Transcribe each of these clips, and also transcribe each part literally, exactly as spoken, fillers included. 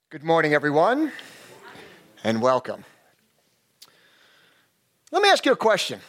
Good morning, everyone, and welcome. Let me ask you a question.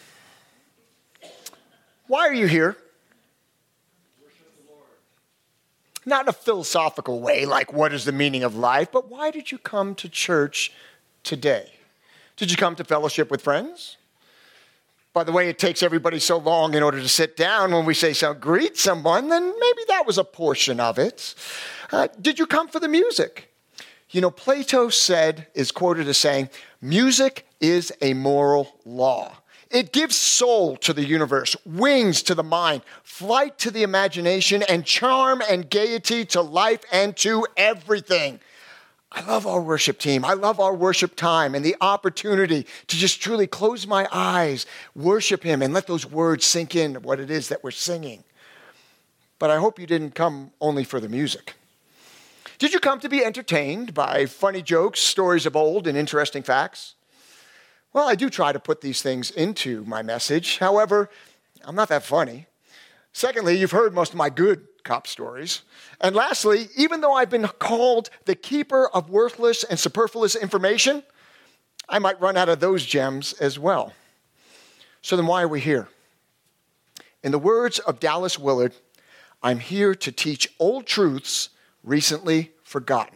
Why are you here? Worship the Lord. Not in a philosophical way, like what is the meaning of life, but why did you come to church today? Did you come to fellowship with friends? By the way, it takes everybody so long in order to sit down when we say so, greet someone, then maybe that was a portion of it. Uh, did you come for the music? You know, Plato said, is quoted as saying, music is a moral law. It gives soul to the universe, wings to the mind, flight to the imagination, and charm and gaiety to life and to everything. I love our worship team. I love our worship time and the opportunity to just truly close my eyes, worship him, and let those words sink in what it is that we're singing. But I hope you didn't come only for the music. Did you come to be entertained by funny jokes, stories of old, and interesting facts? Well, I do try to put these things into my message. However, I'm not that funny. Secondly, you've heard most of my good cop stories. And lastly, even though I've been called the keeper of worthless and superfluous information, I might run out of those gems as well. So then why are we here? In the words of Dallas Willard, I'm here to teach old truths recently forgotten.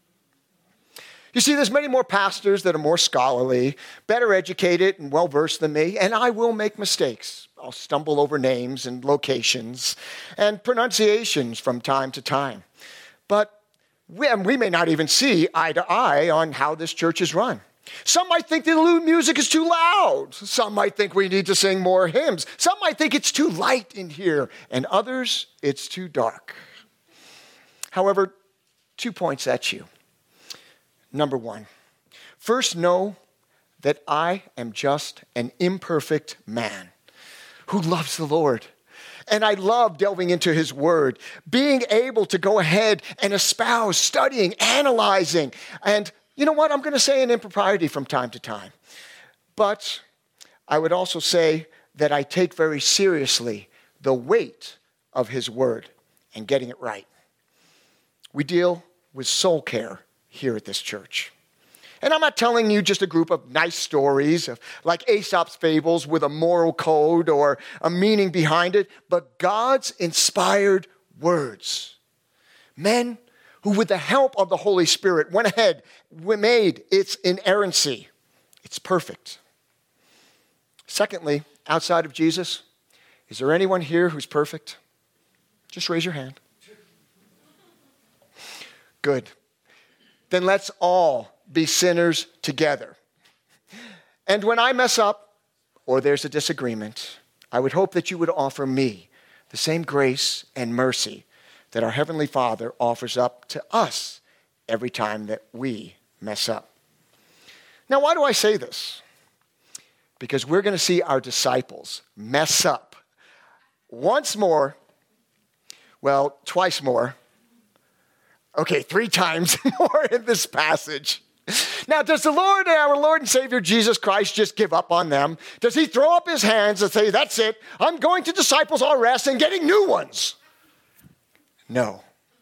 You see, there's many more pastors that are more scholarly, better educated, and well-versed than me, and I will make mistakes. I'll stumble over names and locations and pronunciations from time to time. But we, we may not even see eye to eye on how this church is run. Some might think the music is too loud. Some might think we need to sing more hymns. Some might think it's too light in here, and others, it's too dark. However, two points at you. Number one, first know that I am just an imperfect man who loves the Lord. And I love delving into his word, being able to go ahead and espouse, studying, analyzing. And you know what? I'm going to say an impropriety from time to time. But I would also say that I take very seriously the weight of his word and getting it right. We deal with soul care here at this church. And I'm not telling you just a group of nice stories of like Aesop's fables with a moral code or a meaning behind it, but God's inspired words. Men who with the help of the Holy Spirit went ahead, made its inerrancy. It's perfect. Secondly, outside of Jesus, is there anyone here who's perfect? Just raise your hand. Good. Then let's all be sinners together. And when I mess up or there's a disagreement, I would hope that you would offer me the same grace and mercy that our Heavenly Father offers up to us every time that we mess up. Now, why do I say this? Because we're going to see our disciples mess up once more, well, twice more, Okay, three times more in this passage. Now, does the Lord, our Lord and Savior Jesus Christ, just give up on them? Does he throw up his hands and say, that's it, I'm going to disciples all rest and getting new ones? No.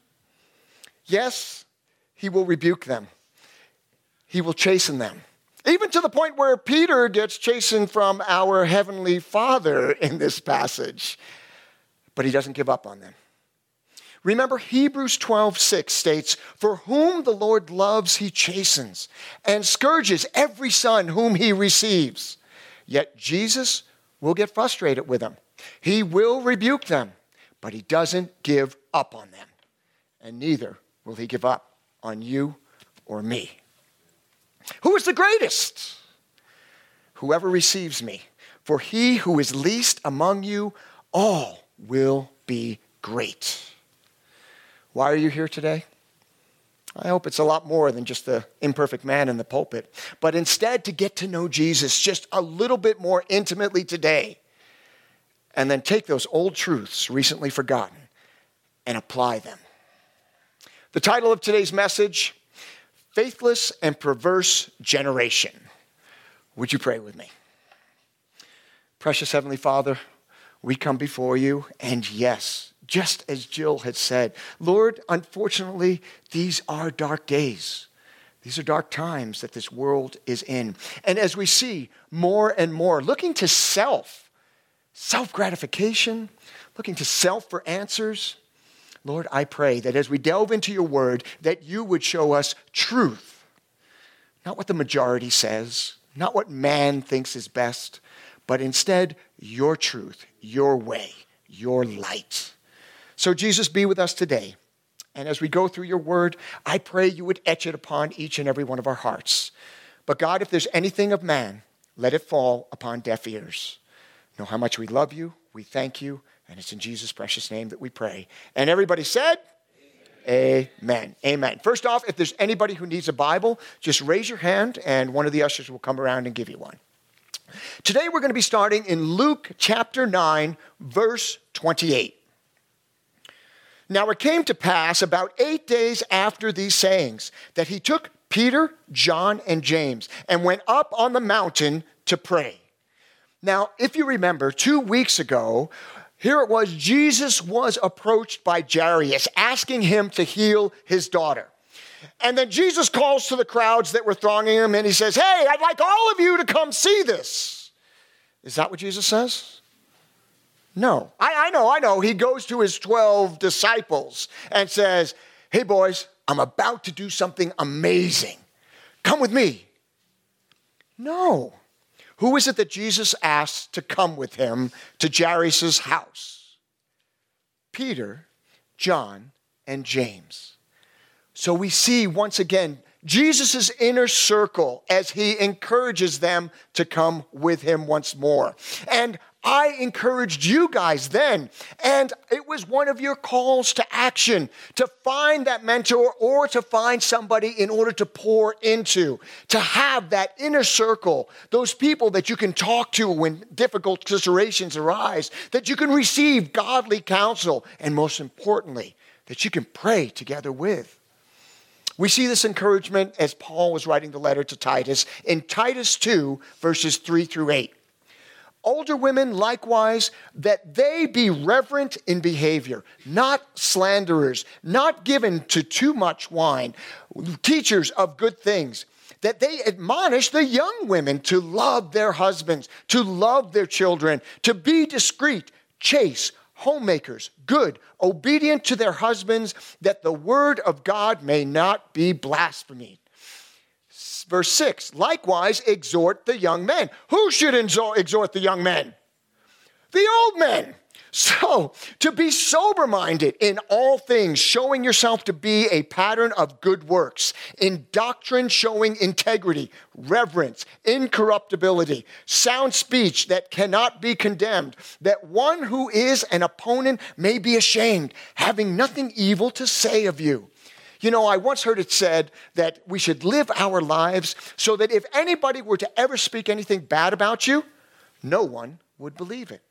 Yes, he will rebuke them. He will chasten them. Even to the point where Peter gets chastened from our Heavenly Father in this passage. But he doesn't give up on them. Remember, Hebrews twelve six states, for whom the Lord loves, he chastens and scourges every son whom he receives. Yet Jesus will get frustrated with them. He will rebuke them, but he doesn't give up on them. And neither will he give up on you or me. Who is the greatest? Whoever receives me. For he who is least among you, all will be great. Why are you here today? I hope it's a lot more than just the imperfect man in the pulpit, but instead to get to know Jesus just a little bit more intimately today, and then take those old truths recently forgotten and apply them. The title of today's message, Faithless and Perverse Generation. Would you pray with me? Precious Heavenly Father, we come before you, and yes, just as Jill had said. Lord, unfortunately, these are dark days. These are dark times that this world is in. And as we see more and more, looking to self, self-gratification, looking to self for answers, Lord, I pray that as we delve into your word, that you would show us truth. Not what the majority says, not what man thinks is best, but instead your truth, your way, your light. So Jesus, be with us today. And as we go through your word, I pray you would etch it upon each and every one of our hearts. But God, if there's anything of man, let it fall upon deaf ears. Know how much we love you, we thank you, and it's in Jesus' precious name that we pray. And everybody said, Amen. Amen. Amen. First off, if there's anybody who needs a Bible, just raise your hand and one of the ushers will come around and give you one. Today we're going to be starting in Luke chapter nine, verse twenty-eight. Now it came to pass about eight days after these sayings that he took Peter, John, and James and went up on the mountain to pray. Now, if you remember, two weeks ago, here it was, Jesus was approached by Jairus, asking him to heal his daughter. And then Jesus calls to the crowds that were thronging him and he says, hey, I'd like all of you to come see this. Is that what Jesus says? No. I, I know, I know. He goes to his twelve disciples and says, hey, boys, I'm about to do something amazing. Come with me. No. Who is it that Jesus asked to come with him to Jairus' house? Peter, John, and James. So we see once again Jesus' inner circle as he encourages them to come with him once more. And I encouraged you guys then, and it was one of your calls to action, to find that mentor or to find somebody in order to pour into, to have that inner circle, those people that you can talk to when difficult situations arise, that you can receive godly counsel, and most importantly, that you can pray together with. We see this encouragement as Paul was writing the letter to Titus in Titus two, verses three through eight. Older women likewise, that they be reverent in behavior, not slanderers, not given to too much wine, teachers of good things, that they admonish the young women to love their husbands, to love their children, to be discreet, chaste, homemakers, good, obedient to their husbands, that the word of God may not be blasphemed. Verse six, likewise exhort the young men. Who should exhort the young men? The old men. So, to be sober-minded in all things, showing yourself to be a pattern of good works, in doctrine showing integrity, reverence, incorruptibility, sound speech that cannot be condemned, that one who is an opponent may be ashamed, having nothing evil to say of you. You know, I once heard it said that we should live our lives so that if anybody were to ever speak anything bad about you, no one would believe it.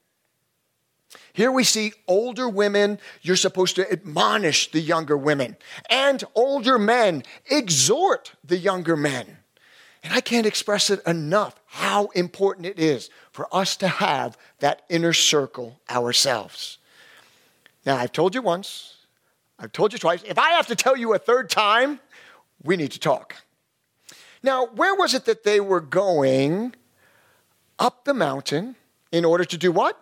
Here we see older women, you're supposed to admonish the younger women, and older men exhort the younger men. And I can't express it enough how important it is for us to have that inner circle ourselves. Now, I've told you once, I've told you twice. If I have to tell you a third time, we need to talk. Now, where was it that they were going? Up the mountain in order to do what?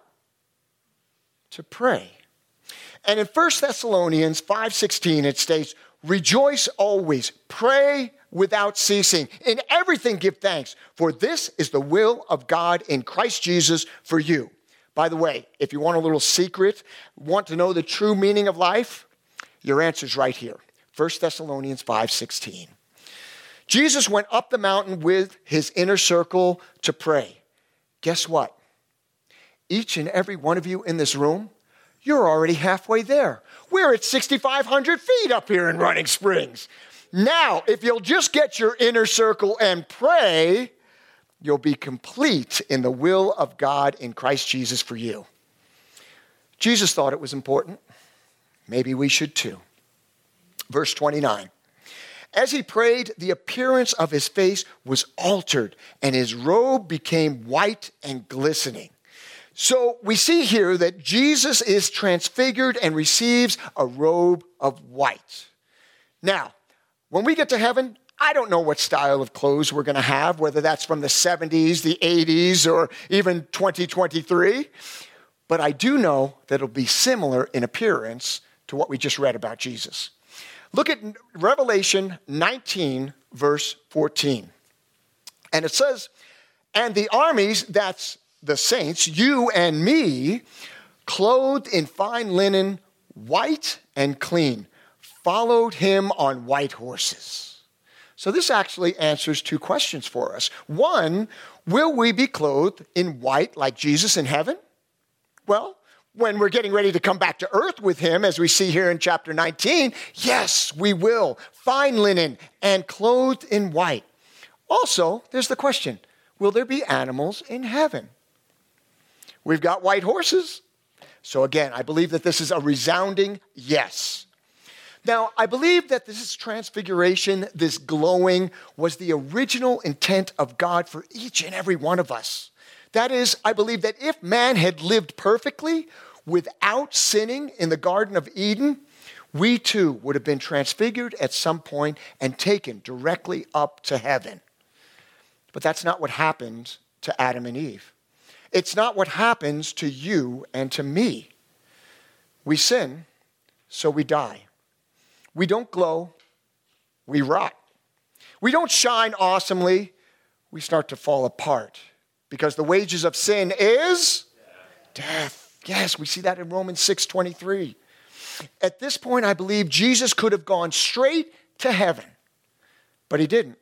To pray. And in First Thessalonians five sixteen, it states, rejoice always, pray without ceasing. In everything give thanks, for this is the will of God in Christ Jesus for you. By the way, if you want a little secret, want to know the true meaning of life, your answer's right here. First Thessalonians five sixteen. Jesus went up the mountain with his inner circle to pray. Guess what? Each and every one of you in this room, you're already halfway there. We're at sixty-five hundred feet up here in Running Springs. Now, if you'll just get your inner circle and pray, you'll be complete in the will of God in Christ Jesus for you. Jesus thought it was important. Maybe we should too. Verse twenty-nine. As he prayed, the appearance of his face was altered, and his robe became white and glistening. So we see here that Jesus is transfigured and receives a robe of white. Now, when we get to heaven, I don't know what style of clothes we're going to have, whether that's from the seventies, the eighties, or even twenty twenty-three. But I do know that it'll be similar in appearance to what we just read about Jesus. Look at Revelation nineteen, verse fourteen. And it says, and the armies, that's the saints, you and me, clothed in fine linen, white and clean, followed him on white horses. So this actually answers two questions for us. One, will we be clothed in white like Jesus in heaven? Well, when we're getting ready to come back to earth with him, as we see here in chapter nineteen, yes, we will. Fine linen and clothed in white. Also, there's the question, will there be animals in heaven? We've got white horses. So again, I believe that this is a resounding yes. Now, I believe that this transfiguration, this glowing, was the original intent of God for each and every one of us. That is, I believe that if man had lived perfectly without sinning in the Garden of Eden, we too would have been transfigured at some point and taken directly up to heaven. But that's not what happened to Adam and Eve. It's not what happens to you and to me. We sin, so we die. We don't glow, we rot. We don't shine awesomely, we start to fall apart. Because the wages of sin is death. Yes, we see that in Romans six twenty-three. At this point, I believe Jesus could have gone straight to heaven, but he didn't.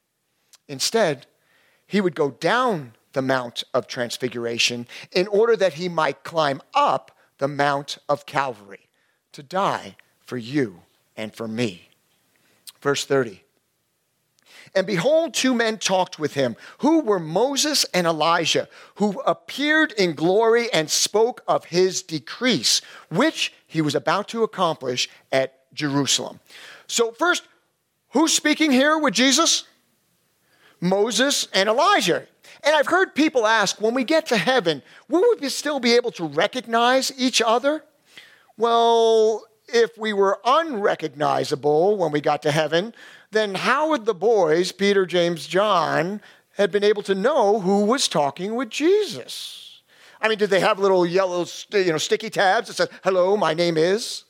Instead, he would go down the Mount of Transfiguration in order that he might climb up the Mount of Calvary to die for you and for me. Verse thirty. And behold, two men talked with him, who were Moses and Elijah, who appeared in glory and spoke of his decrease, which he was about to accomplish at Jerusalem. So first, who's speaking here with Jesus? Moses and Elijah. And I've heard people ask, when we get to heaven, will we still be able to recognize each other? Well, if we were unrecognizable when we got to heaven, then how would the boys, Peter, James, John, had been able to know who was talking with Jesus? I mean, did they have little yellow, you know, sticky tabs that said, hello, my name is?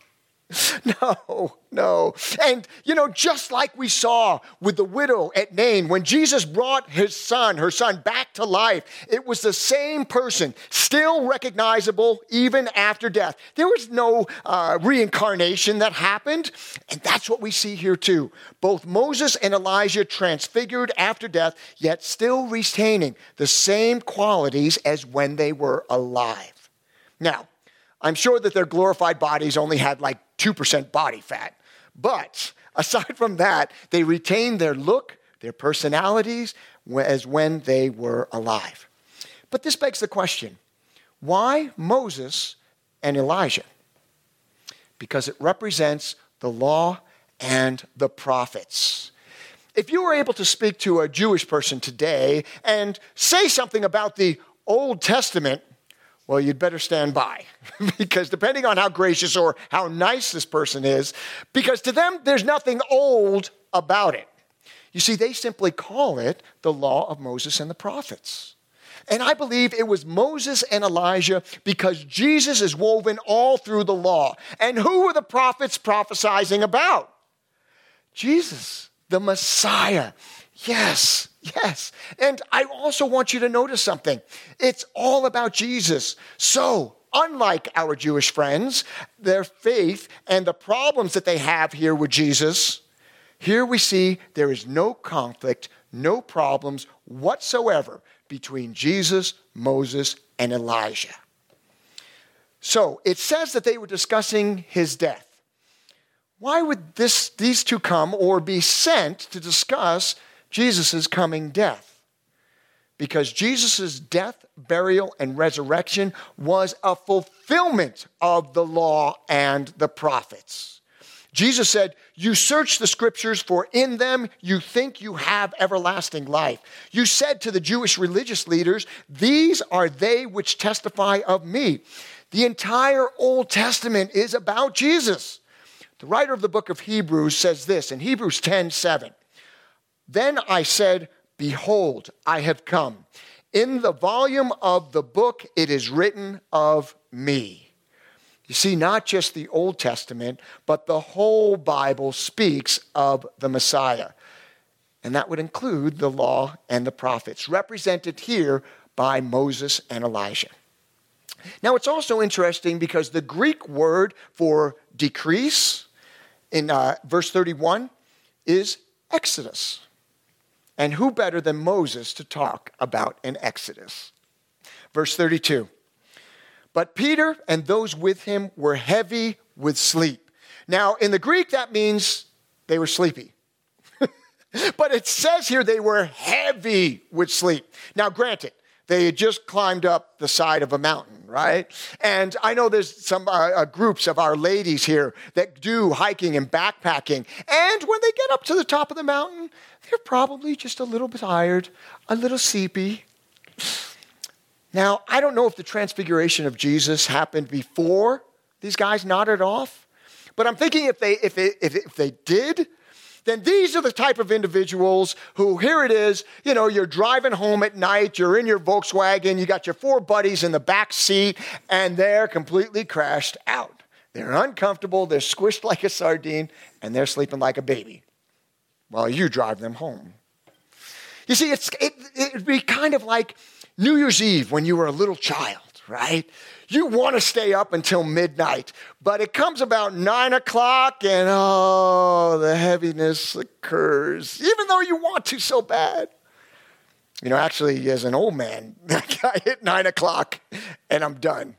No, no. And, you know, just like we saw with the widow at Nain, when Jesus brought his son, her son, back to life, it was the same person, still recognizable even after death. There was no uh, reincarnation that happened, and that's what we see here too. Both Moses and Elijah transfigured after death, yet still retaining the same qualities as when they were alive. Now, I'm sure that their glorified bodies only had like two percent body fat. But aside from that, they retained their look, their personalities, as when they were alive. But this begs the question, why Moses and Elijah? Because it represents the law and the prophets. If you were able to speak to a Jewish person today and say something about the Old Testament, well, you'd better stand by, because depending on how gracious or how nice this person is, because to them, there's nothing old about it. You see, they simply call it the law of Moses and the prophets. And I believe it was Moses and Elijah because Jesus is woven all through the law. And who were the prophets prophesying about? Jesus, the Messiah. Yes, yes. And I also want you to notice something. It's all about Jesus. So, unlike our Jewish friends, their faith and the problems that they have here with Jesus, here we see there is no conflict, no problems whatsoever between Jesus, Moses, and Elijah. So, it says that they were discussing his death. Why would this, these two come or be sent to discuss Jesus' coming death? Because Jesus' death, burial, and resurrection was a fulfillment of the law and the prophets. Jesus said, you search the scriptures, for in them you think you have everlasting life. You said to the Jewish religious leaders, these are they which testify of me. The entire Old Testament is about Jesus. The writer of the book of Hebrews says this in Hebrews ten seven. Then I said, behold, I have come. In the volume of the book it is written of me. You see, not just the Old Testament, but the whole Bible speaks of the Messiah. And that would include the law and the prophets, represented here by Moses and Elijah. Now, it's also interesting because the Greek word for decrease in uh, verse thirty-one is exodus. And who better than Moses to talk about an exodus? Verse thirty-two. But Peter and those with him were heavy with sleep. Now, in the Greek, that means they were sleepy. But it says here they were heavy with sleep. Now, granted, they had just climbed up the side of a mountain, right? And I know there's some uh, uh, groups of our ladies here that do hiking and backpacking. And when they get up to the top of the mountain, they're probably just a little bit tired, a little sleepy. Now, I don't know if the transfiguration of Jesus happened before these guys nodded off, but I'm thinking if they if it, if, if they did, then these are the type of individuals who, here it is, you know, you're driving home at night, you're in your Volkswagen, you got your four buddies in the back seat, and they're completely crashed out. They're uncomfortable, they're squished like a sardine, and they're sleeping like a baby while you drive them home. You see, it's it, it'd be kind of like New Year's Eve when you were a little child, right? You want to stay up until midnight, but it comes about nine o'clock and oh, the heaviness occurs, even though you want to so bad. You know, actually, as an old man, I hit nine o'clock and I'm done.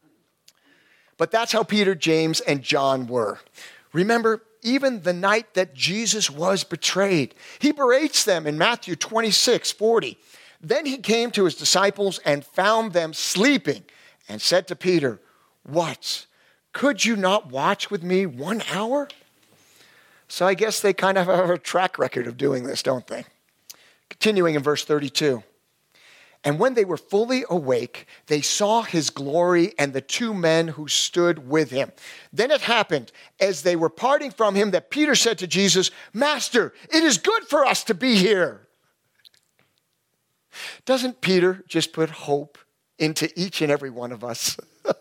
But that's how Peter, James, and John were. Remember, even the night that Jesus was betrayed, he berates them in Matthew twenty-six forty. Then he came to his disciples and found them sleeping and said to Peter, what? Could you not watch with me one hour? So I guess they kind of have a track record of doing this, don't they? Continuing in verse thirty-two. And when they were fully awake, they saw his glory and the two men who stood with him. Then it happened, as they were parting from him, that Peter said to Jesus, Master, it is good for us to be here. Doesn't Peter just put hope into each and every one of us?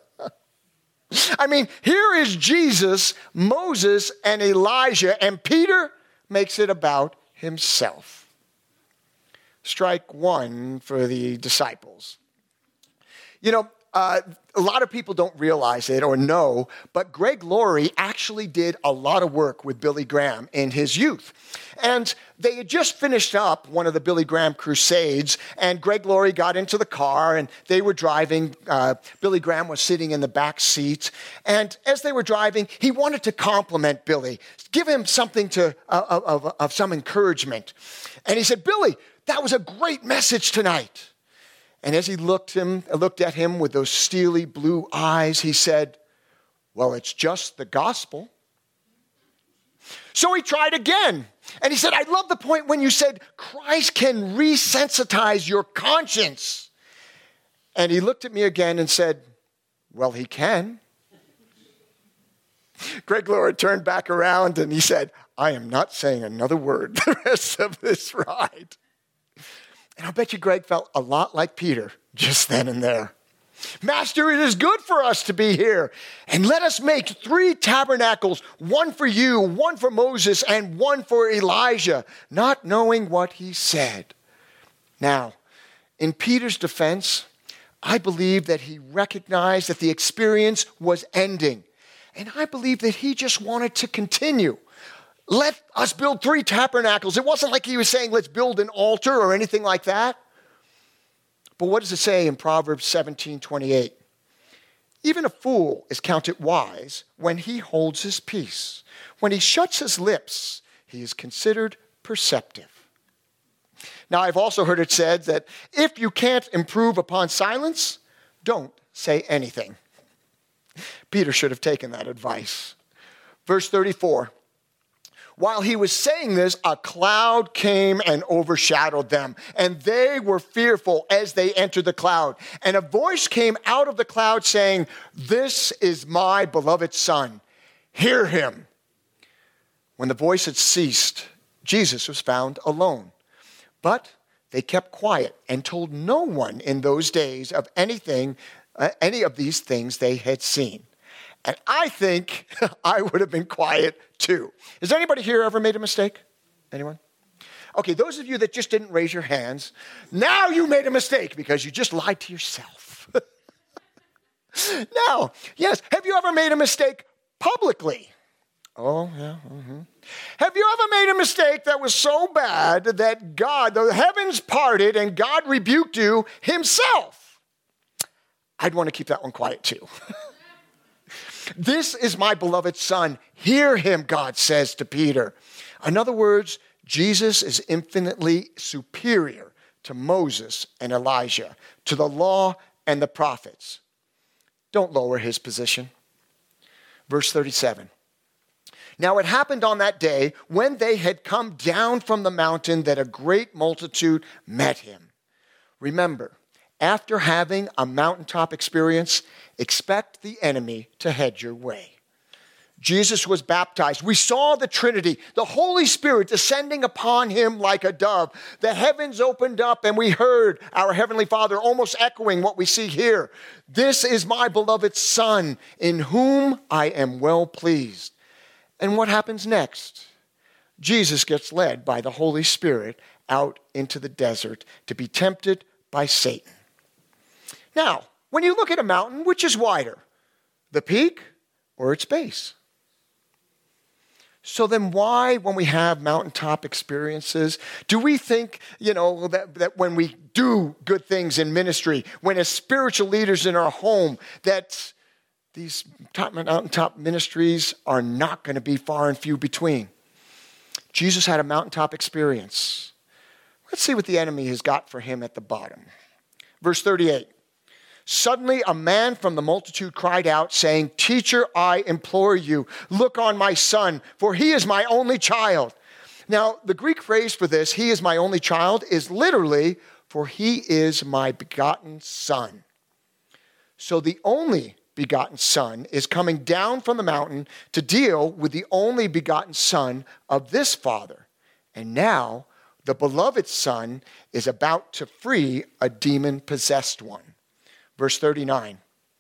I mean, here is Jesus, Moses, and Elijah, and Peter makes it about himself. Strike one for the disciples. You know, uh, a lot of people don't realize it or know, but Greg Laurie actually did a lot of work with Billy Graham in his youth. And they had just finished up one of the Billy Graham crusades, and Greg Laurie got into the car, and they were driving. Uh, Billy Graham was sitting in the back seat. And as they were driving, he wanted to compliment Billy, give him something to uh, of, of, of some encouragement. And he said, Billy, that was a great message tonight. And as he looked him, looked at him with those steely blue eyes, he said, well, it's just the gospel. So he tried again. And he said, I love the point when you said Christ can resensitize your conscience. And he looked at me again and said, well, he can. Greg Laurie turned back around and he said, I am not saying another word the rest of this ride. And I'll bet you Greg felt a lot like Peter just then and there. Master, it is good for us to be here. And let us make three tabernacles, one for you, one for Moses, and one for Elijah, not knowing what he said. Now, in Peter's defense, I believe that he recognized that the experience was ending. And I believe that he just wanted to continue. Let us build three tabernacles. It wasn't like he was saying, let's build an altar or anything like that. But what does it say in Proverbs seventeen twenty-eight? Even a fool is counted wise when he holds his peace. When he shuts his lips, he is considered perceptive. Now, I've also heard it said that if you can't improve upon silence, don't say anything. Peter should have taken that advice. Verse thirty-four. While he was saying this, a cloud came and overshadowed them, and they were fearful as they entered the cloud. And a voice came out of the cloud saying, "This is my beloved Son. Hear him." When the voice had ceased, Jesus was found alone. But they kept quiet and told no one in those days of anything, uh, any of these things they had seen. And I think I would have been quiet too. Has anybody here ever made a mistake? Anyone? Okay, those of you that just didn't raise your hands, now you made a mistake because you just lied to yourself. Now, yes, have you ever made a mistake publicly? Oh, yeah. Mm-hmm. Have you ever made a mistake that was so bad that God, the heavens parted and God rebuked you himself? I'd want to keep that one quiet too. This is my beloved Son. Hear him, God says to Peter. In other words, Jesus is infinitely superior to Moses and Elijah, to the law and the prophets. Don't lower his position. Verse thirty-seven. Now it happened on that day when they had come down from the mountain that a great multitude met him. Remember, after having a mountaintop experience, expect the enemy to head your way. Jesus was baptized. We saw the Trinity, the Holy Spirit descending upon him like a dove. The heavens opened up and we heard our Heavenly Father almost echoing what we see here. This is my beloved Son, in whom I am well pleased. And what happens next? Jesus gets led by the Holy Spirit out into the desert to be tempted by Satan. Now, when you look at a mountain, which is wider, the peak or its base? So then why, when we have mountaintop experiences, do we think, you know, that, that when we do good things in ministry, when as spiritual leaders in our home, that these top, mountaintop ministries are not going to be far and few between? Jesus had a mountaintop experience. Let's see what the enemy has got for him at the bottom. Verse thirty-eight. Suddenly a man from the multitude cried out, saying, "Teacher, I implore you, look on my son, for he is my only child." Now, the Greek phrase for this, "he is my only child," is literally, "for he is my begotten son." So the only begotten son is coming down from the mountain to deal with the only begotten son of this father. And now the beloved son is about to free a demon-possessed one. Verse thirty-nine.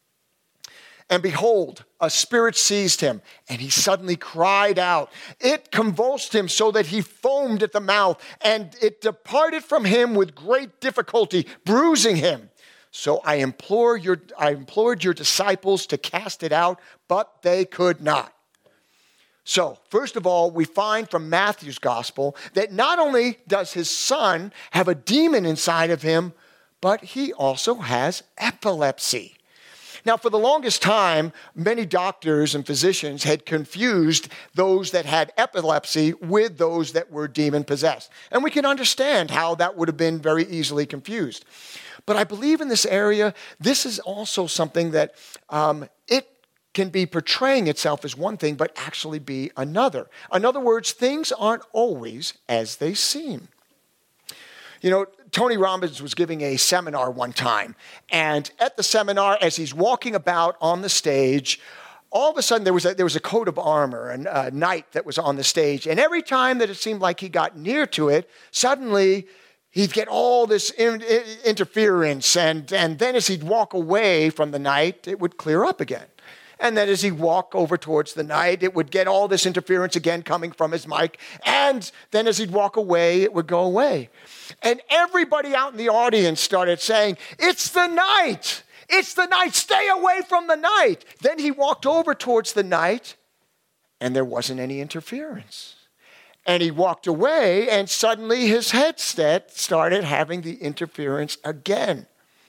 And behold, a spirit seized him, and he suddenly cried out. It convulsed him so that he foamed at the mouth, and it departed from him with great difficulty, bruising him. So I implore your, I implored your disciples to cast it out, but they could not. So, first of all, we find from Matthew's gospel that not only does his son have a demon inside of him, but he also has epilepsy. Now, for the longest time, many doctors and physicians had confused those that had epilepsy with those that were demon-possessed. And we can understand how that would have been very easily confused. But I believe in this area, this is also something that um, it can be portraying itself as one thing, but actually be another. In other words, things aren't always as they seem. You know, Tony Robbins was giving a seminar one time, and at the seminar, as he's walking about on the stage, all of a sudden there was a, there was a coat of armor, and a knight that was on the stage, and every time that it seemed like he got near to it, suddenly he'd get all this in, in, interference, and, and then as he'd walk away from the knight, it would clear up again. And then as he walked over towards the knight, it would get all this interference again coming from his mic. And then as he'd walk away, it would go away. And everybody out in the audience started saying, "It's the knight! It's the knight! Stay away from the knight!" Then he walked over towards the knight, and there wasn't any interference. And he walked away, and suddenly his headset started having the interference again.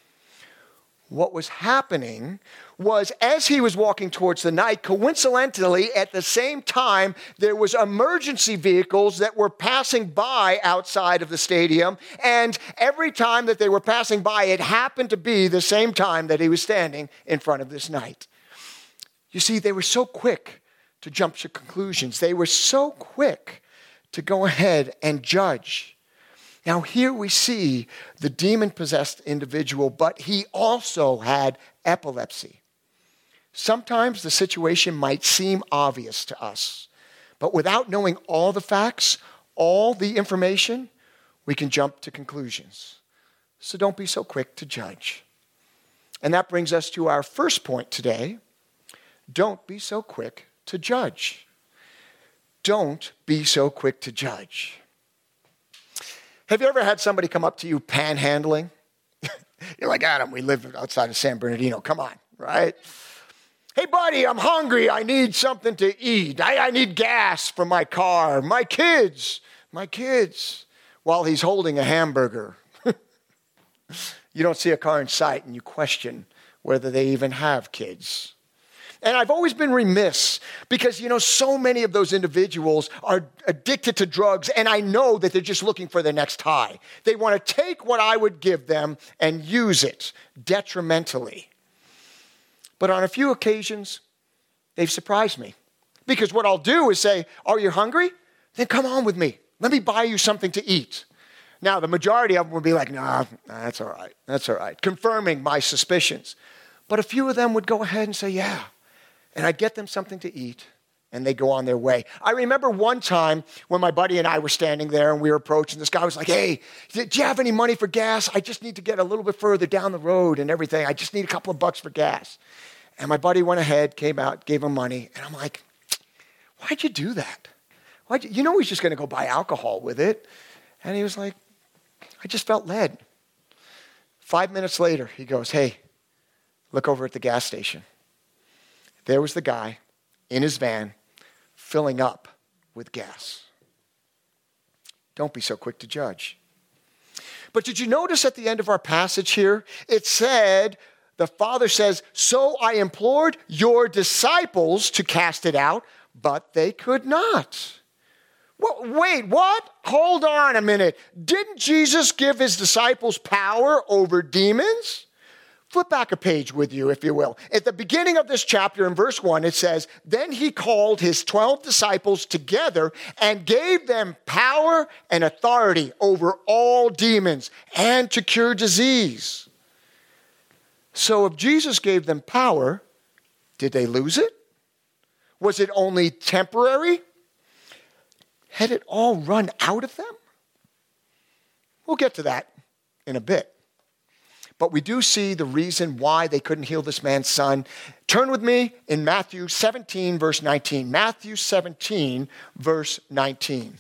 What was happening was, as he was walking towards the knight, coincidentally, at the same time, there was emergency vehicles that were passing by outside of the stadium, and every time that they were passing by, it happened to be the same time that he was standing in front of this knight. You see, they were so quick to jump to conclusions. They were so quick to go ahead and judge. Now here we see the demon-possessed individual, but he also had epilepsy. Sometimes the situation might seem obvious to us, but without knowing all the facts, all the information, we can jump to conclusions. So don't be so quick to judge. And that brings us to our first point today. Don't be so quick to judge. Don't be so quick to judge. Have you ever had somebody come up to you panhandling? You're like, Adam, we live outside of San Bernardino. Come on, right? Hey, buddy, I'm hungry. I need something to eat. I, I need gas for my car. My kids, my kids, while he's holding a hamburger. You don't see a car in sight and you question whether they even have kids. And I've always been remiss because, you know, so many of those individuals are addicted to drugs, and I know that they're just looking for their next high. They want to take what I would give them and use it detrimentally. But on a few occasions, they've surprised me. Because what I'll do is say, are you hungry? Then come on with me. Let me buy you something to eat. Now, the majority of them would be like, nah, that's all right. That's all right. Confirming my suspicions. But a few of them would go ahead and say, yeah. And I'd get them something to eat, and they go on their way. I remember one time when my buddy and I were standing there, and we were approaching. This guy was like, hey, do you have any money for gas? I just need to get a little bit further down the road and everything. I just need a couple of bucks for gas. And my buddy went ahead, came out, gave him money. And I'm like, why'd you do that? Why'd you, you know he's just going to go buy alcohol with it. And he was like, I just felt led. Five minutes later, he goes, hey, look over at the gas station. There was the guy in his van filling up with gas. Don't be so quick to judge. But did you notice at the end of our passage here, it said, the Father says, so I implored your disciples to cast it out, but they could not. Well, wait, what? Hold on a minute. Didn't Jesus give his disciples power over demons? Flip back a page with you, if you will. At the beginning of this chapter, in verse one, it says, then he called his twelve disciples together and gave them power and authority over all demons and to cure disease. So if Jesus gave them power, did they lose it? Was it only temporary? Had it all run out of them? We'll get to that in a bit. But we do see the reason why they couldn't heal this man's son. Turn with me in Matthew seventeen, verse nineteen. Matthew seventeen, verse nineteen.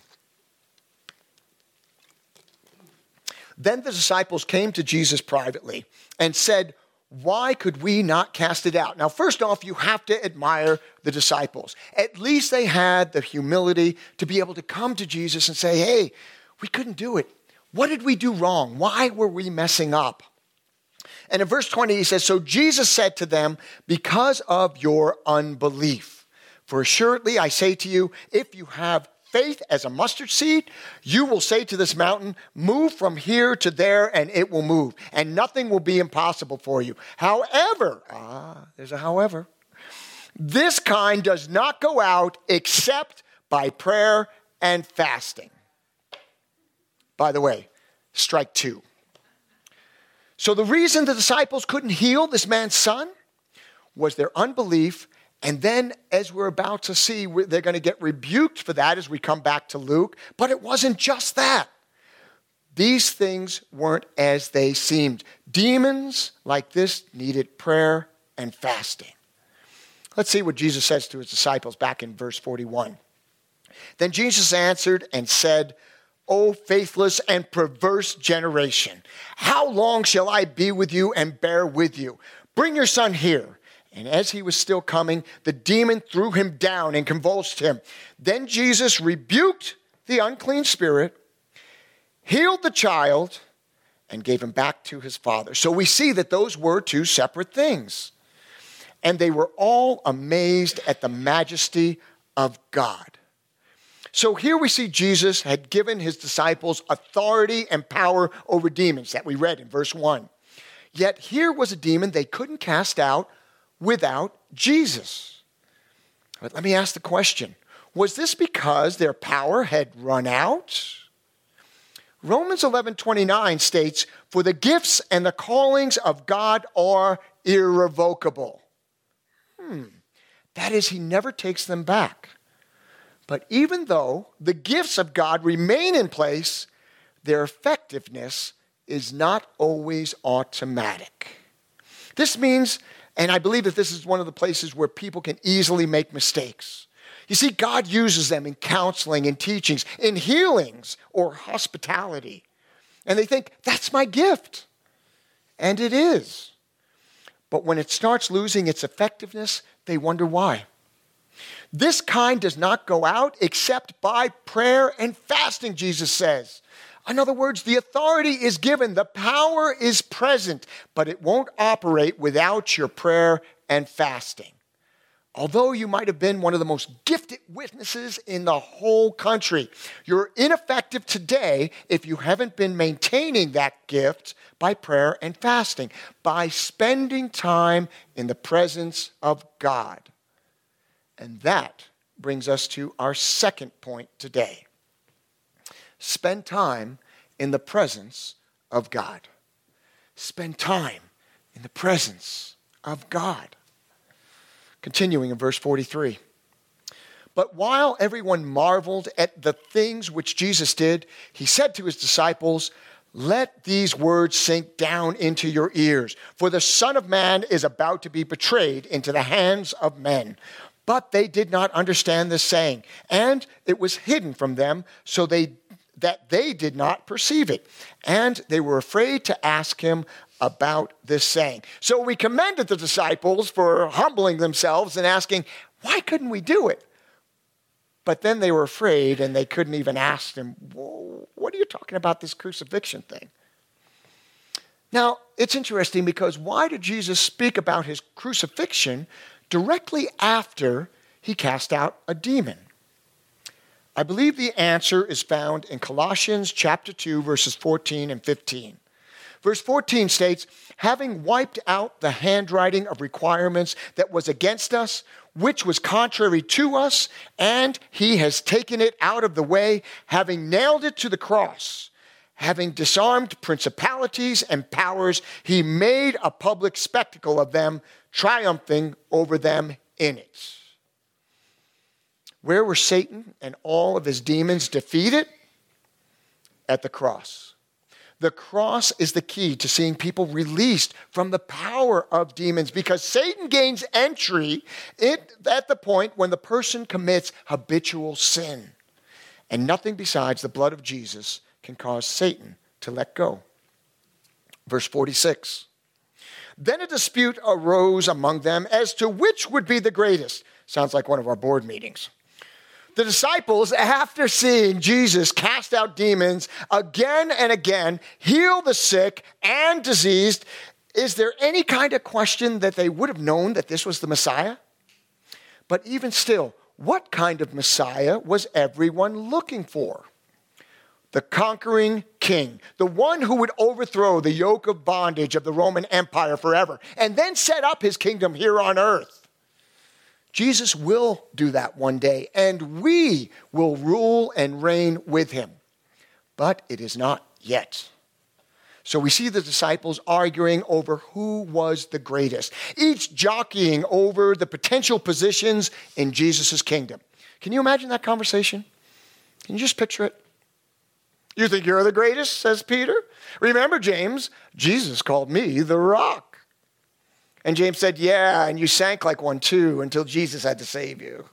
Then the disciples came to Jesus privately and said, why could we not cast it out? Now, first off, you have to admire the disciples. At least they had the humility to be able to come to Jesus and say, hey, we couldn't do it. What did we do wrong? Why were we messing up? And in verse twenty, he says, so Jesus said to them, because of your unbelief. For assuredly, I say to you, if you have faith as a mustard seed, you will say to this mountain, move from here to there, and it will move. And nothing will be impossible for you. However, ah, there's a however, this kind does not go out except by prayer and fasting. By the way, strike two. So the reason the disciples couldn't heal this man's son was their unbelief. And then, as we're about to see, they're going to get rebuked for that as we come back to Luke. But it wasn't just that. These things weren't as they seemed. Demons like this needed prayer and fasting. Let's see what Jesus says to his disciples back in verse forty-one. Then Jesus answered and said, O faithless and perverse generation, how long shall I be with you and bear with you? Bring your son here. And as he was still coming, the demon threw him down and convulsed him. Then Jesus rebuked the unclean spirit, healed the child, and gave him back to his father. So we see that those were two separate things. And they were all amazed at the majesty of God. So here we see Jesus had given his disciples authority and power over demons that we read in verse one. Yet here was a demon they couldn't cast out without Jesus. But let me ask the question, was this because their power had run out? Romans eleven twenty-nine states, for the gifts and the callings of God are irrevocable. Hmm. That is, he never takes them back. But even though the gifts of God remain in place, their effectiveness is not always automatic. This means, and I believe that this is one of the places where people can easily make mistakes. You see, God uses them in counseling, in teachings, in healings, or hospitality. And they think, that's my gift. And it is. But when it starts losing its effectiveness, they wonder why. This kind does not go out except by prayer and fasting, Jesus says. In other words, the authority is given, the power is present, but it won't operate without your prayer and fasting. Although you might have been one of the most gifted witnesses in the whole country, you're ineffective today if you haven't been maintaining that gift by prayer and fasting, by spending time in the presence of God. And that brings us to our second point today. Spend time in the presence of God. Spend time in the presence of God. Continuing in verse forty-three. But while everyone marveled at the things which Jesus did, he said to his disciples, let these words sink down into your ears, for the Son of Man is about to be betrayed into the hands of men. But they did not understand this saying, and it was hidden from them so they that they did not perceive it. And they were afraid to ask him about this saying. So we commended the disciples for humbling themselves and asking, why couldn't we do it? But then they were afraid and they couldn't even ask him, what are you talking about this crucifixion thing? Now, it's interesting because why did Jesus speak about his crucifixion directly after he cast out a demon? I believe the answer is found in Colossians chapter two, verses fourteen and fifteen. Verse fourteen states, having wiped out the handwriting of requirements that was against us, which was contrary to us, and he has taken it out of the way, having nailed it to the cross. Having disarmed principalities and powers, he made a public spectacle of them, triumphing over them in it. Where were Satan and all of his demons defeated? At the cross. The cross is the key to seeing people released from the power of demons because Satan gains entry at the point when the person commits habitual sin. And nothing besides the blood of Jesus can cause Satan to let go. Verse forty-six. Then a dispute arose among them as to which would be the greatest. Sounds like one of our board meetings. The disciples, after seeing Jesus cast out demons again and again, heal the sick and diseased, is there any kind of question that they would have known that this was the Messiah? But even still, what kind of Messiah was everyone looking for? The conquering king, the one who would overthrow the yoke of bondage of the Roman Empire forever and then set up his kingdom here on earth. Jesus will do that one day, and we will rule and reign with him. But it is not yet. So we see the disciples arguing over who was the greatest, each jockeying over the potential positions in Jesus' kingdom. Can you imagine that conversation? Can you just picture it? You think you're the greatest, says Peter? Remember, James, Jesus called me the rock. And James said, yeah, and you sank like one too until Jesus had to save you.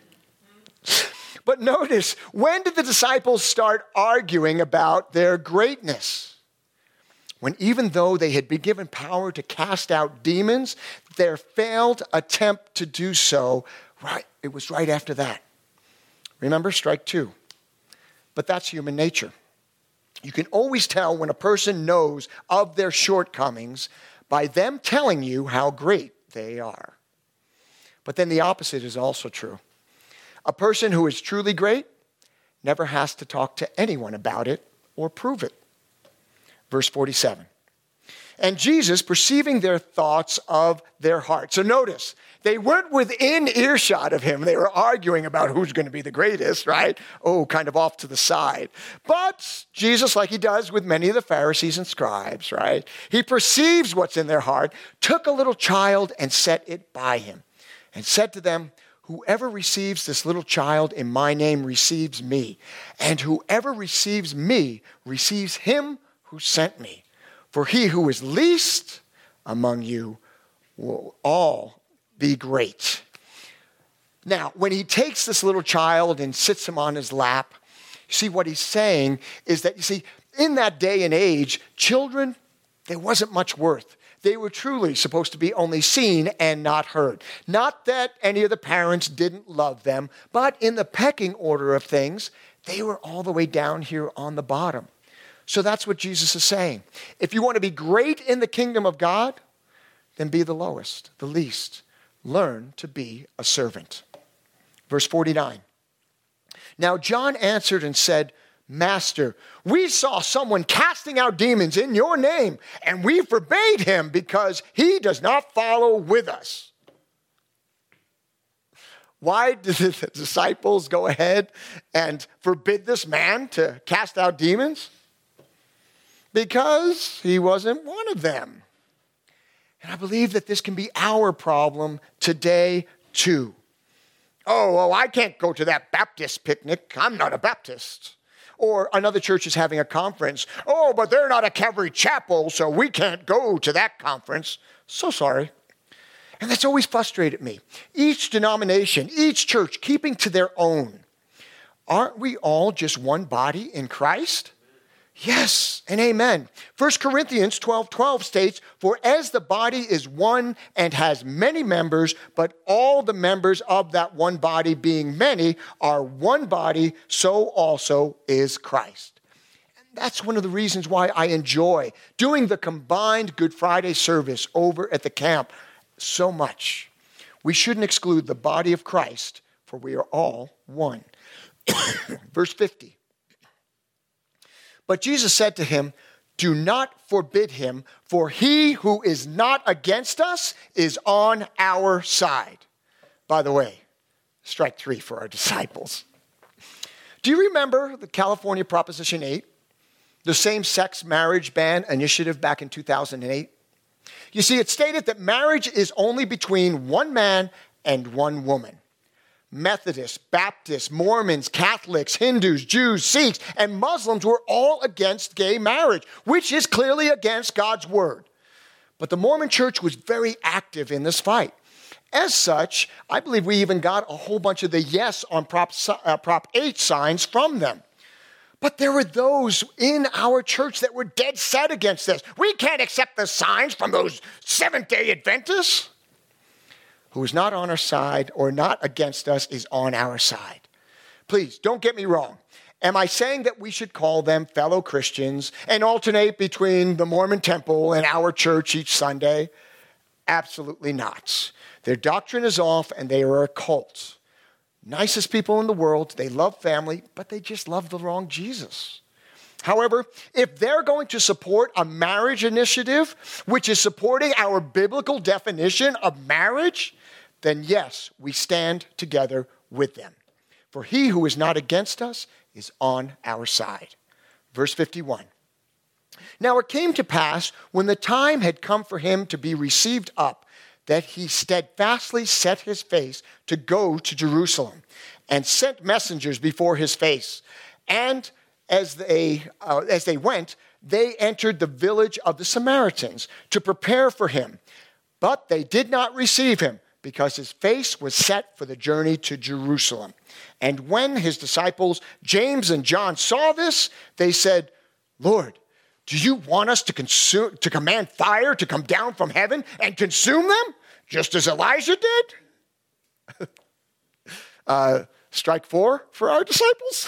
But notice, when did the disciples start arguing about their greatness? When even though they had been given power to cast out demons, their failed attempt to do so, right, it was right after that. Remember, strike two. But that's human nature. You can always tell when a person knows of their shortcomings by them telling you how great they are. But then the opposite is also true. A person who is truly great never has to talk to anyone about it or prove it. Verse forty-seven. And Jesus, perceiving their thoughts of their heart. So notice, they weren't within earshot of him. They were arguing about who's going to be the greatest, right? Oh, kind of off to the side. But Jesus, like he does with many of the Pharisees and scribes, right? He perceives what's in their heart, took a little child and set it by him, and said to them, whoever receives this little child in my name receives me, and whoever receives me receives him who sent me. For he who is least among you will all be great. Now, when he takes this little child and sits him on his lap, you see what he's saying is that, you see, in that day and age, children, there wasn't much worth. They were truly supposed to be only seen and not heard. Not that any of the parents didn't love them, but in the pecking order of things, they were all the way down here on the bottom. So that's what Jesus is saying. If you want to be great in the kingdom of God, then be the lowest, the least. Learn to be a servant. Verse forty-nine. Now John answered and said, Master, we saw someone casting out demons in your name, and we forbade him because he does not follow with us. Why did the disciples go ahead and forbid this man to cast out demons? Because he wasn't one of them. And I believe that this can be our problem today too. Oh, oh, I can't go to that Baptist picnic. I'm not a Baptist. Or another church is having a conference. Oh, but they're not a Calvary Chapel, so we can't go to that conference. So sorry. And that's always frustrated me. Each denomination, each church keeping to their own. Aren't we all just one body in Christ? Yes and amen. First Corinthians twelve twelve states, for as the body is one and has many members, but all the members of that one body being many are one body, so also is Christ. And that's one of the reasons why I enjoy doing the combined Good Friday service over at the camp so much. We shouldn't exclude the body of Christ, for we are all one. Verse fifty. But Jesus said to him, do not forbid him, for he who is not against us is on our side. By the way, strike three for our disciples. Do you remember the California Proposition eight, the same-sex marriage ban initiative back in two thousand eight? You see, it stated that marriage is only between one man and one woman. Methodists, Baptists, Mormons, Catholics, Hindus, Jews, Sikhs, and Muslims were all against gay marriage, which is clearly against God's word. But the Mormon church was very active in this fight. As such, I believe we even got a whole bunch of the yes on Prop, uh, Prop eight signs from them. But there were those in our church that were dead set against this. We can't accept the signs from those Seventh-day Adventists. Who is not on our side or not against us is on our side. Please, don't get me wrong. Am I saying that we should call them fellow Christians and alternate between the Mormon temple and our church each Sunday? Absolutely not. Their doctrine is off and they are a cult. Nicest people in the world, they love family, but they just love the wrong Jesus. However, if they're going to support a marriage initiative, which is supporting our biblical definition of marriage, then yes, we stand together with them. For he who is not against us is on our side. Verse fifty-one. Now it came to pass, when the time had come for him to be received up, that he steadfastly set his face to go to Jerusalem, and sent messengers before his face. And as they, uh, as they went, they entered the village of the Samaritans to prepare for him. But they did not receive him, because his face was set for the journey to Jerusalem. And when his disciples, James and John, saw this, they said, Lord, do you want us to consume, to command fire to come down from heaven and consume them, just as Elijah did? uh, strike four for our disciples.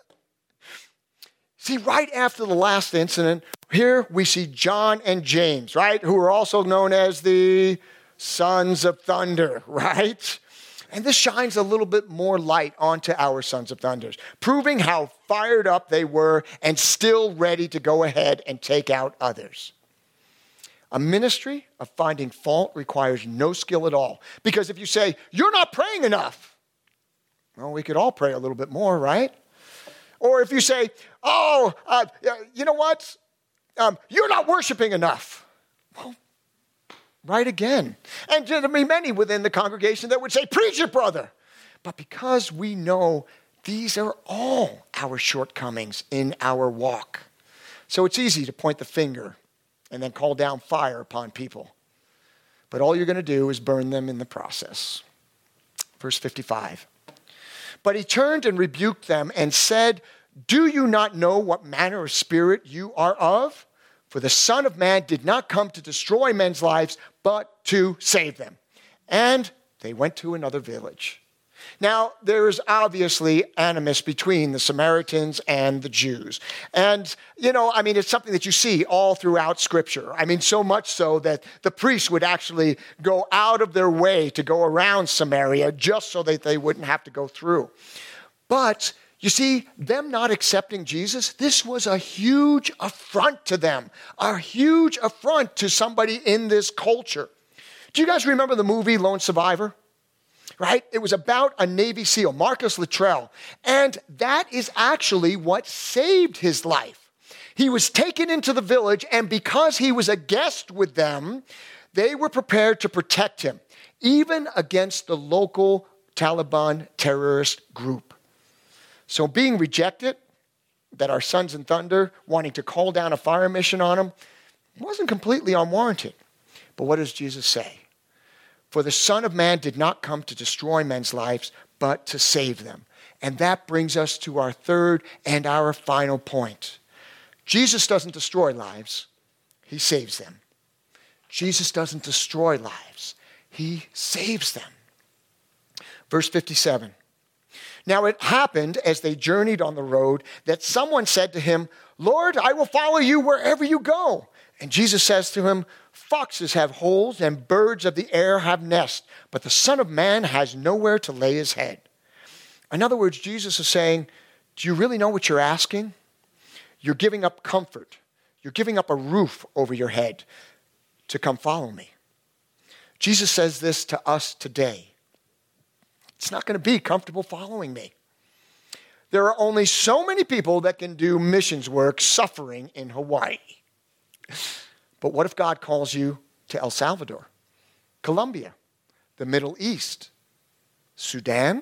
See, right after the last incident, here we see John and James, right, who are also known as the sons of thunder, right? And this shines a little bit more light onto our sons of thunders, proving how fired up they were and still ready to go ahead and take out others. A ministry of finding fault requires no skill at all. Because if you say, you're not praying enough, well, we could all pray a little bit more, right? Or if you say, oh, uh, you know what? Um, you're not worshiping enough. Well, right again. And there be many within the congregation that would say, preach it, brother. But because we know these are all our shortcomings in our walk. So it's easy to point the finger and then call down fire upon people. But all you're going to do is burn them in the process. Verse fifty-five. But he turned and rebuked them and said, do you not know what manner of spirit you are of? For the Son of Man did not come to destroy men's lives, but to save them. And they went to another village. Now, there is obviously animus between the Samaritans and the Jews. And, you know, I mean, it's something that you see all throughout Scripture. I mean, so much so that the priests would actually go out of their way to go around Samaria just so that they wouldn't have to go through. But, you see, them not accepting Jesus, this was a huge affront to them, a huge affront to somebody in this culture. Do you guys remember the movie Lone Survivor? Right? It was about a Navy SEAL, Marcus Luttrell. And that is actually what saved his life. He was taken into the village, and because he was a guest with them, they were prepared to protect him, even against the local Taliban terrorist group. So being rejected, that our sons in thunder, wanting to call down a fire mission on him, wasn't completely unwarranted. But what does Jesus say? For the Son of Man did not come to destroy men's lives, but to save them. And that brings us to our third and our final point. Jesus doesn't destroy lives, he saves them. Jesus doesn't destroy lives, he saves them. Verse fifty-seven. Now it happened as they journeyed on the road that someone said to him, Lord, I will follow you wherever you go. And Jesus says to him, foxes have holes and birds of the air have nests, but the Son of Man has nowhere to lay his head. In other words, Jesus is saying, do you really know what you're asking? You're giving up comfort. You're giving up a roof over your head to come follow me. Jesus says this to us today. It's not going to be comfortable following me. There are only so many people that can do missions work suffering in Hawaii. But what if God calls you to El Salvador, Colombia, the Middle East, Sudan?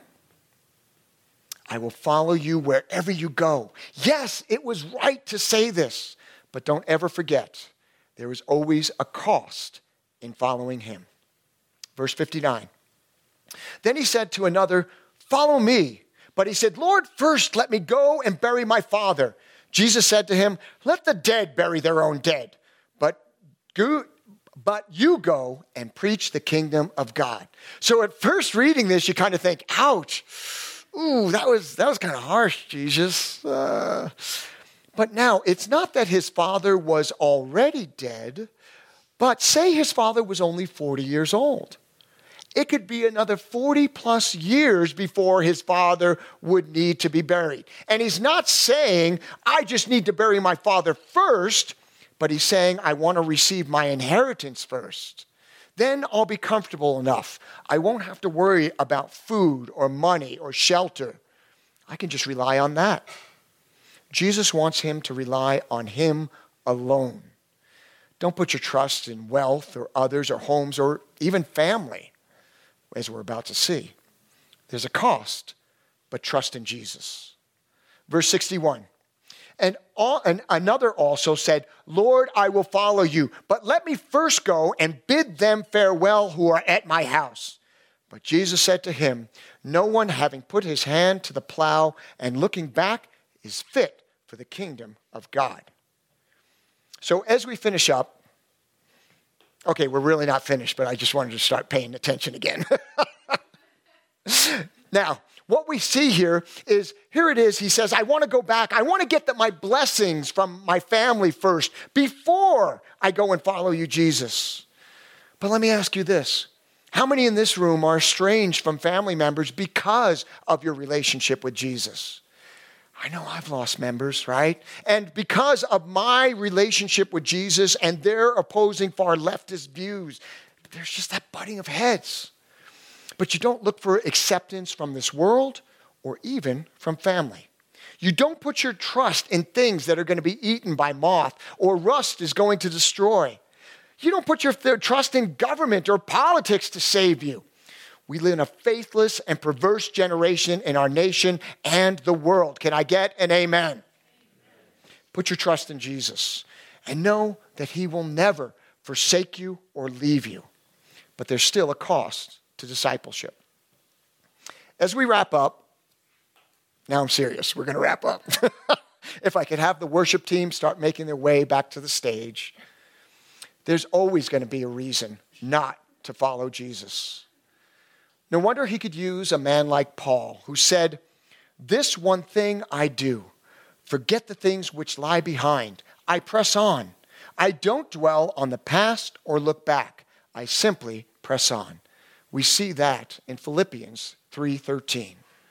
I will follow you wherever you go. Yes, it was right to say this, but don't ever forget, there is always a cost in following him. Verse fifty-nine. Then he said to another, follow me. But he said, Lord, first let me go and bury my father. Jesus said to him, let the dead bury their own dead. But go, but you go and preach the kingdom of God. So at first reading this, you kind of think, ouch. Ooh, that was, that was kind of harsh, Jesus. Uh, but now, it's not that his father was already dead, but say his father was only forty years old. It could be another forty plus years before his father would need to be buried. And he's not saying, I just need to bury my father first, but he's saying, I want to receive my inheritance first. Then I'll be comfortable enough. I won't have to worry about food or money or shelter. I can just rely on that. Jesus wants him to rely on him alone. Don't put your trust in wealth or others or homes or even family. As we're about to see. There's a cost, but trust in Jesus. Verse sixty-one. And, all, and another also said, Lord, I will follow you, but let me first go and bid them farewell who are at my house. But Jesus said to him, no one having put his hand to the plow and looking back is fit for the kingdom of God. So as we finish up, okay, we're really not finished, but I just wanted to start paying attention again. Now, what we see here is, here it is, he says, I want to go back. I want to get the, my blessings from my family first before I go and follow you, Jesus. But let me ask you this. How many in this room are estranged from family members because of your relationship with Jesus? I know I've lost members, right? And because of my relationship with Jesus and their opposing far leftist views, there's just that butting of heads. But you don't look for acceptance from this world or even from family. You don't put your trust in things that are going to be eaten by moth or rust is going to destroy. You don't put your th- trust in government or politics to save you. We live in a faithless and perverse generation in our nation and the world. Can I get an amen? Amen. Put your trust in Jesus and know that he will never forsake you or leave you. But there's still a cost to discipleship. As we wrap up, now I'm serious, we're going to wrap up. If I could have the worship team start making their way back to the stage, there's always going to be a reason not to follow Jesus. No wonder he could use a man like Paul, who said, "This one thing I do, forget the things which lie behind. I press on. I don't dwell on the past or look back. I simply press on." We see that in Philippians three thirteen.